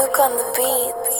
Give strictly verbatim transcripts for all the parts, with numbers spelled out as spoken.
Luke on the beats.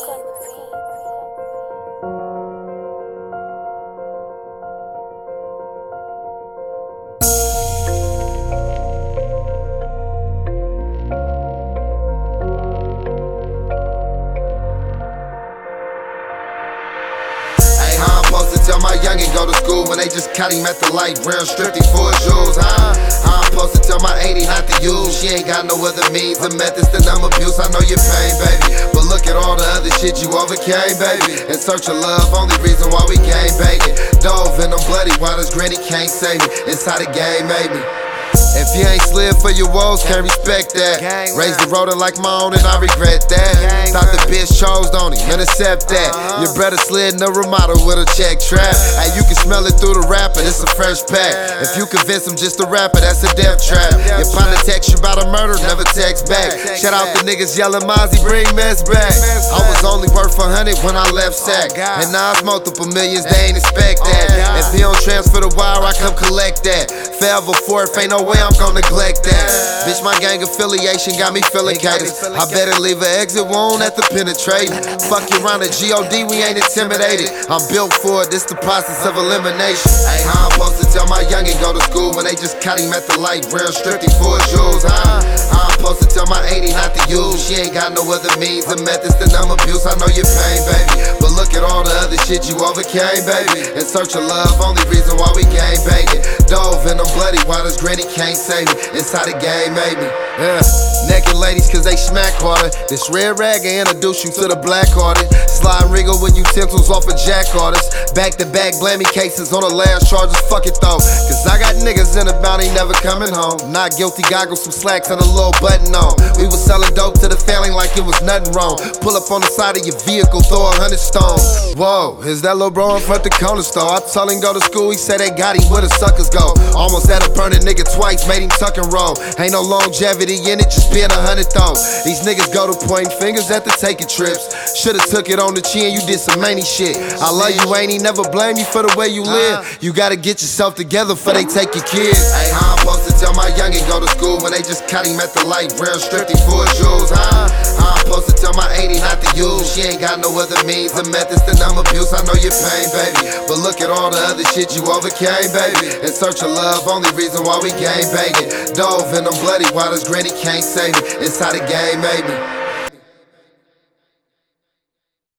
Supposed to tell my youngin' go to school when they just caught him at the light, brown stripped him for his shoes, huh? How I'm supposed to tell my eighty not to use? She ain't got no other means or methods than I'm abuse. I know your pain, baby, but look at all the other shit you overcame, baby. In search of love, only reason why we came begging. Dove in them bloody waters, granny can't save me. It's how the game made me. If you ain't slid for your woes, can't respect that. Raised the rotor like my own and I regret that. Thought the bitch chose, don't he? Intercept that. Your brother slid in a Ramada with a check trap. Hey, you can smell it through the rapper, it's a fresh pack. If you convince him just a rapper, that's a death trap. Your partner text you about a murder, never text back. Shout out the niggas yelling Mozzie, bring mess back. I was only worth a hundred when I left Sack, and now it's multiple millions, they ain't expect that. If he don't transfer the wire, I come collect that. Forever fourth, ain't no way I'm gon' neglect that. Bitch, my gang affiliation got me feeling caters. I better leave an exit wound at the penetrating. Fuck you around the G O D, we ain't intimidated. I'm built for it, this the process of elimination. Hey, how I'm supposed to tell my youngin' go to school when they just caught him at the light, brown stripped him for his shoes, huh? How I'm supposed to tell my eighty not to use? She ain't got no other means or methods than I'm abuse. I know your pain, baby, but look at all the other shit you overcame, baby. In search of love, only reason why we game banging. Dove in them bloody waters, granny can't save me. It's how the game made me. Yeah. Naked ladies cause they smack harder. This red rag ain't introduce you to the black hearted. Slide and wriggle with utensils off a jack artist. Back to back blaming cases on the last charges. Fuck it though, cause I got niggas in the bounty never coming home. Not guilty, goggles, some slacks and a little button on. We was selling dope to the family like it was nothing wrong. Pull up on the side of your vehicle, throw a hundred stones. Whoa, is that little bro in front the corner store? I told him go to school, he said they got him where the suckers go. Almost had to burn a nigga twice, made him tuck and roll. Ain't no longevity in it, just being a hundred though. These niggas go to pointing fingers at the taking trips. Should've took it on the chin, you did some many shit. I love you, ain't he never blame you for the way you live. You gotta get yourself together before they take your kids. Hey, how I'm supposed to tell my youngin' go to school when they just caught him at the light, brown stripped him for his shoes, huh? How I'm supposed to tell my eighty not to use? She ain't got no other means or methods than I'm abuse. I know your pain, baby, but look at all the other shit you overcame, baby. In search of love, only reason why we game banging. Dove in them bloody waters, granny can't save me. It's how the game made me.